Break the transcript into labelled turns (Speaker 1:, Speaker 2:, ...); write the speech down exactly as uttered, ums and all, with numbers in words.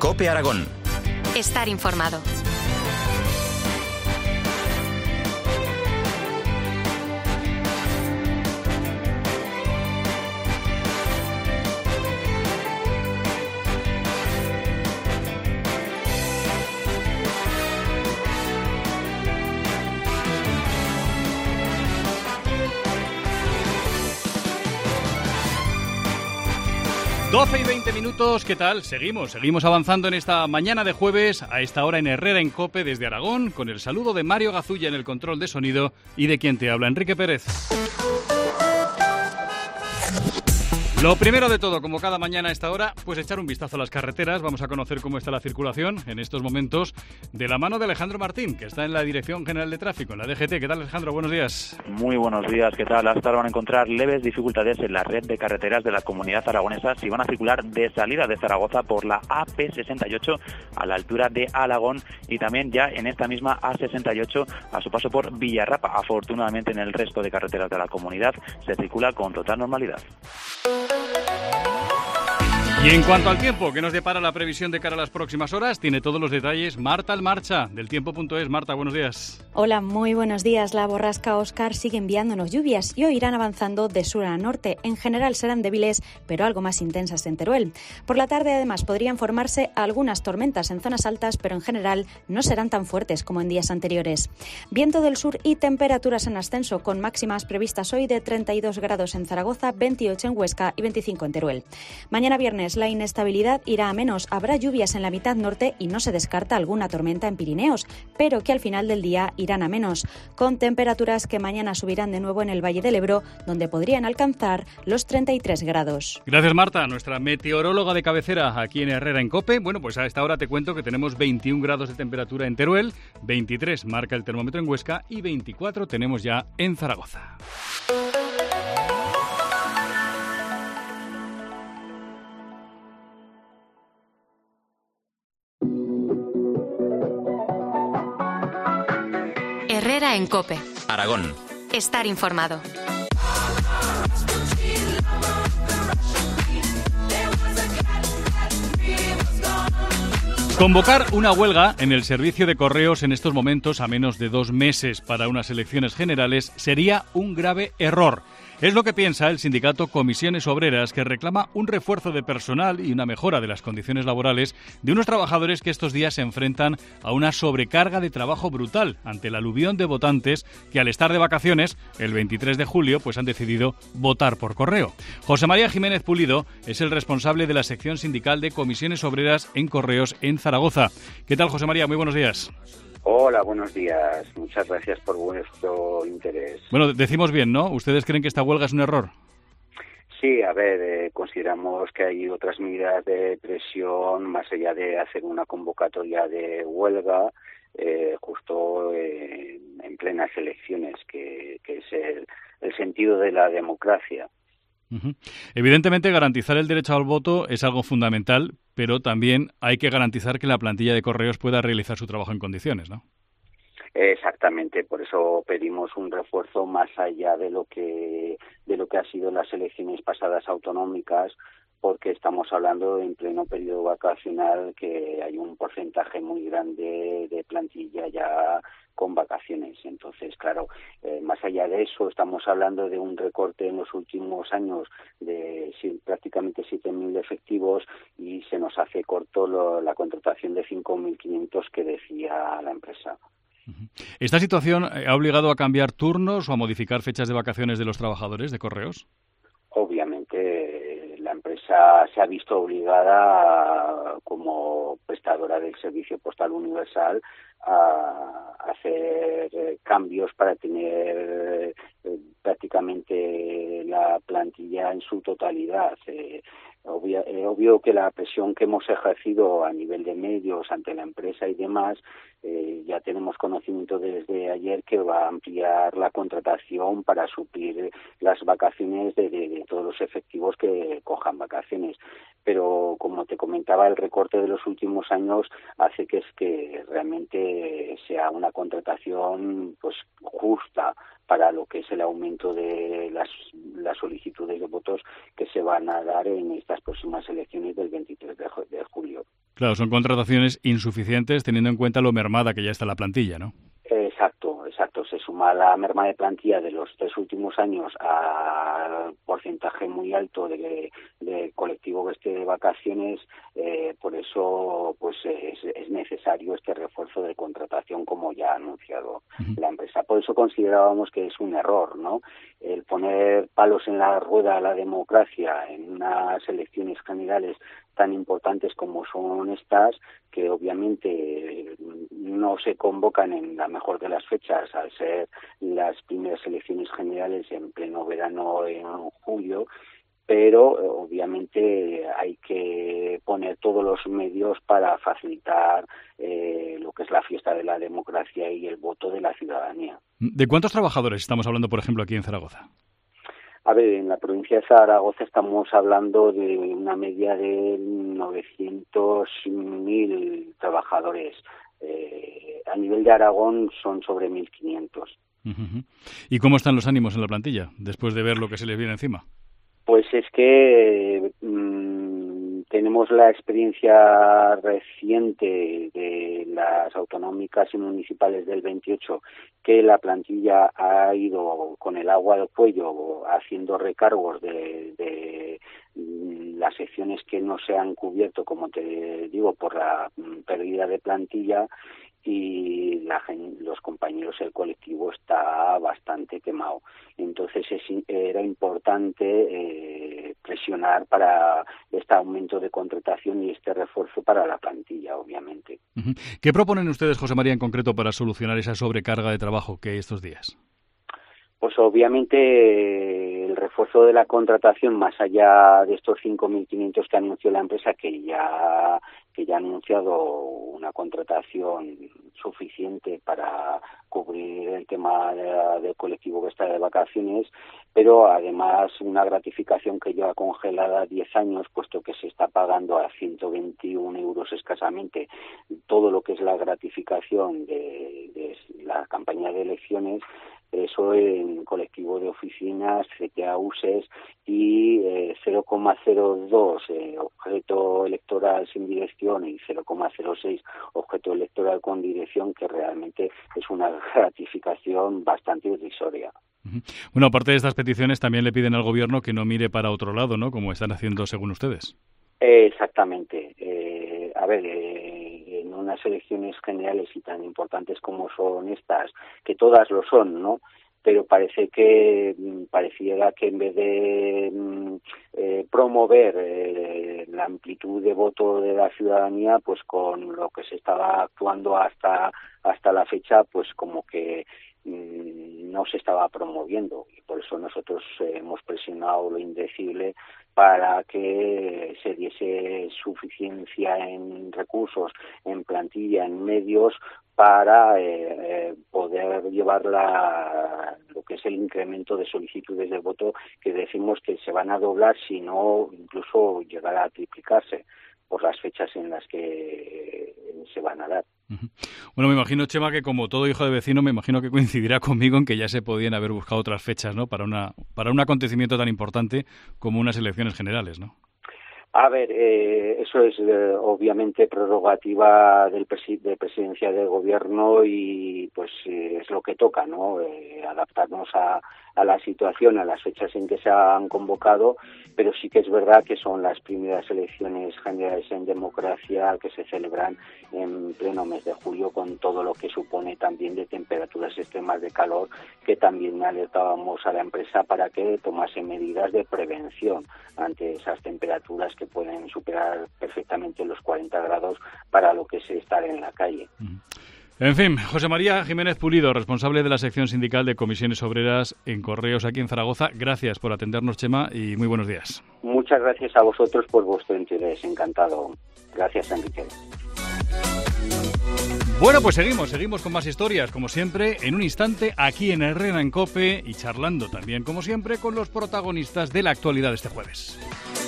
Speaker 1: COPE Aragón.
Speaker 2: Estar informado.
Speaker 3: doce y veinte minutos, ¿qué tal? Seguimos, seguimos avanzando en esta mañana de jueves, a esta hora en Herrera en COPE desde Aragón, con el saludo de Mario Gazulla en el control de sonido y de quien te habla, Enrique Pérez. Lo primero de todo, como cada mañana a esta hora, pues echar un vistazo a las carreteras. Vamos a conocer cómo está la circulación en estos momentos de la mano de Alejandro Martín, que está en la Dirección General de Tráfico, en la D G T. ¿Qué tal, Alejandro? Buenos días.
Speaker 4: Muy buenos días, ¿qué tal? Hasta ahora van a encontrar leves dificultades en la red de carreteras de la Comunidad Aragonesa si van a circular de salida de Zaragoza por la A P sesenta y ocho a la altura de Alagón y también ya en esta misma A sesenta y ocho a su paso por Villarrapa. Afortunadamente en el resto de carreteras de la comunidad se circula con total normalidad.
Speaker 3: Y en cuanto al tiempo, que nos depara la previsión de cara a las próximas horas, tiene todos los detalles Marta Almarcha, del tiempo punto es. Marta, buenos días.
Speaker 5: Hola, muy buenos días. La borrasca Óscar sigue enviándonos lluvias y hoy irán avanzando de sur a norte. En general serán débiles, pero algo más intensas en Teruel. Por la tarde, además, podrían formarse algunas tormentas en zonas altas, pero en general no serán tan fuertes como en días anteriores. Viento del sur y temperaturas en ascenso, con máximas previstas hoy de treinta y dos grados en Zaragoza, veintiocho en Huesca y veinticinco en Teruel. Mañana viernes, la inestabilidad irá a menos. Habrá lluvias en la mitad norte y no se descarta alguna tormenta en Pirineos, pero que al final del día irán a menos, con temperaturas que mañana subirán de nuevo en el Valle del Ebro, donde podrían alcanzar los treinta y tres grados.
Speaker 3: Gracias, Marta, nuestra meteoróloga de cabecera aquí en Herrera en COPE. Bueno, pues a esta hora te cuento que tenemos veintiún grados de temperatura en Teruel, veintitrés marca el termómetro en Huesca y veinticuatro tenemos ya en Zaragoza.
Speaker 2: Herrera en COPE.
Speaker 1: Aragón.
Speaker 2: Estar informado.
Speaker 3: Convocar una huelga en el servicio de correos en estos momentos, a menos de dos meses para unas elecciones generales, sería un grave error. Es lo que piensa el sindicato Comisiones Obreras, que reclama un refuerzo de personal y una mejora de las condiciones laborales de unos trabajadores que estos días se enfrentan a una sobrecarga de trabajo brutal ante el aluvión de votantes que, al estar de vacaciones el veintitrés de julio, pues han decidido votar por correo. José María Jiménez Pulido es el responsable de la sección sindical de Comisiones Obreras en Correos en Zaragoza. ¿Qué tal, José María? Muy buenos días.
Speaker 6: Hola, buenos días. Muchas gracias por vuestro interés.
Speaker 3: Bueno, decimos bien, ¿no? ¿Ustedes creen que esta huelga es un error?
Speaker 6: Sí, a ver, eh, consideramos que hay otras medidas de presión más allá de hacer una convocatoria de huelga eh, justo eh, en plenas elecciones, que, que es el, el sentido de la democracia.
Speaker 3: Uh-huh. Evidentemente, garantizar el derecho al voto es algo fundamental, pero también hay que garantizar que la plantilla de correos pueda realizar su trabajo en condiciones, ¿no?
Speaker 6: Exactamente, por eso pedimos un refuerzo más allá de lo que de lo que ha sido las elecciones pasadas autonómicas, porque estamos hablando en pleno periodo vacacional que hay un porcentaje muy grande de plantilla ya con vacaciones. Entonces, claro, eh, más allá de eso, estamos hablando de un recorte en los últimos años de sí, prácticamente siete mil efectivos y se nos hace corto lo, la contratación de cinco mil quinientos que decía la empresa.
Speaker 3: ¿Esta situación ha obligado a cambiar turnos o a modificar fechas de vacaciones de los trabajadores de correos?
Speaker 6: Obviamente, la empresa se ha visto obligada, como prestadora del servicio postal universal, a hacer cambios para tener eh, prácticamente la plantilla en su totalidad. Eh, obvio, eh, obvio que la presión que hemos ejercido a nivel de medios ante la empresa y demás, eh, ya tenemos conocimiento desde ayer que va a ampliar la contratación para suplir las vacaciones de, de, de todos los efectivos que cojan vacaciones. Pero, como te comentaba, el recorte de los últimos años hace que es que realmente sea una contratación pues justa para lo que es el aumento de las, las solicitudes de votos que se van a dar en estas próximas elecciones del veintitrés de julio.
Speaker 3: Claro, son contrataciones insuficientes teniendo en cuenta lo mermada que ya está la plantilla, ¿no?
Speaker 6: Exacto, exacto. Se suma la merma de plantilla de los tres últimos años al porcentaje muy alto de, de colectivo que esté de vacaciones. Eh, por eso, pues es, es necesario este refuerzo de contratación, como ya ha anunciado uh-huh. la empresa. Por eso considerábamos que es un error, ¿no? El poner palos en la rueda a la democracia en unas elecciones generales tan importantes como son estas, que obviamente no se convocan en la mejor de las fechas, al ser las primeras elecciones generales en pleno verano en julio, pero obviamente hay que poner todos los medios para facilitar eh, lo que es la fiesta de la democracia y el voto de la ciudadanía.
Speaker 3: ¿De cuántos trabajadores estamos hablando, por ejemplo, aquí en Zaragoza?
Speaker 6: A ver, en la provincia de Zaragoza estamos hablando de una media de novecientos mil trabajadores. Eh, a nivel de Aragón son sobre mil quinientos.
Speaker 3: Uh-huh. ¿Y cómo están los ánimos en la plantilla después de ver lo que se les viene encima?
Speaker 6: Pues es que mmm, tenemos la experiencia reciente de las autonómicas y municipales del veintiocho, que la plantilla ha ido con el agua al cuello haciendo recargos de, de las secciones que no se han cubierto, como te digo, por la pérdida de plantilla, y la, los compañeros, el colectivo está bastante quemado. Entonces es, era importante eh, presionar para este aumento de contratación y este refuerzo para la plantilla, obviamente.
Speaker 3: Uh-huh. ¿Qué proponen ustedes, José María, en concreto para solucionar esa sobrecarga de trabajo que hay estos días?
Speaker 6: Pues obviamente el refuerzo de la contratación, más allá de estos cinco mil quinientos que anunció la empresa, que ya que ya ha anunciado una contratación suficiente para cubrir el tema de, del colectivo que está de vacaciones, pero además una gratificación que lleva congelada diez años, puesto que se está pagando a ciento veintiún euros escasamente todo lo que es la gratificación de, de la campaña de elecciones. Eso en colectivo de oficinas, C T A U S E S y eh, cero coma cero dos eh, objeto electoral sin dirección y cero coma cero seis objeto electoral con dirección, que realmente es una gratificación bastante irrisoria.
Speaker 3: Bueno, aparte de estas peticiones, también le piden al Gobierno que no mire para otro lado, ¿no? Como están haciendo según ustedes.
Speaker 6: Eh, exactamente. Eh, a ver, eh, en unas elecciones generales y tan importantes como son estas, que todas lo son, ¿no? Pero parece que pareciera que en vez de eh, promover eh, la amplitud de voto de la ciudadanía, pues con lo que se estaba actuando hasta hasta la fecha, pues como que mmm, no se estaba promoviendo, y por eso nosotros eh, hemos presionado lo indecible para que se diese suficiencia en recursos, en plantilla, en medios, para eh, eh, poder llevar la, lo que es el incremento de solicitudes de voto, que decimos que se van a doblar, si no incluso llegar a triplicarse por las fechas en las que se van a dar.
Speaker 3: Bueno, me imagino, Chema, que como todo hijo de vecino, me imagino que coincidirá conmigo en que ya se podían haber buscado otras fechas, ¿no? Para una para un acontecimiento tan importante como unas elecciones generales, ¿no?
Speaker 6: A ver, eh, eso es eh, obviamente prerrogativa del presi- de presidencia del gobierno y pues eh, es lo que toca, ¿no? Eh, adaptarnos a, a la situación, a las fechas en que se han convocado, pero sí que es verdad que son las primeras elecciones generales en democracia que se celebran en pleno mes de julio, con todo lo que supone también de temperaturas extremas de calor, que también alertábamos a la empresa para que tomase medidas de prevención ante esas temperaturas que pueden superar perfectamente los cuarenta grados para lo que es estar en la calle.
Speaker 3: En fin, José María Jiménez Pulido, responsable de la sección sindical de Comisiones Obreras en Correos aquí en Zaragoza. Gracias por atendernos, Chema, y muy buenos días.
Speaker 6: Muchas gracias a vosotros por vuestro interés. Encantado. Gracias, Enrique.
Speaker 3: Bueno, pues seguimos, seguimos con más historias, como siempre, en un instante, aquí en Herrera en COPE, y charlando también, como siempre, con los protagonistas de la actualidad de este jueves.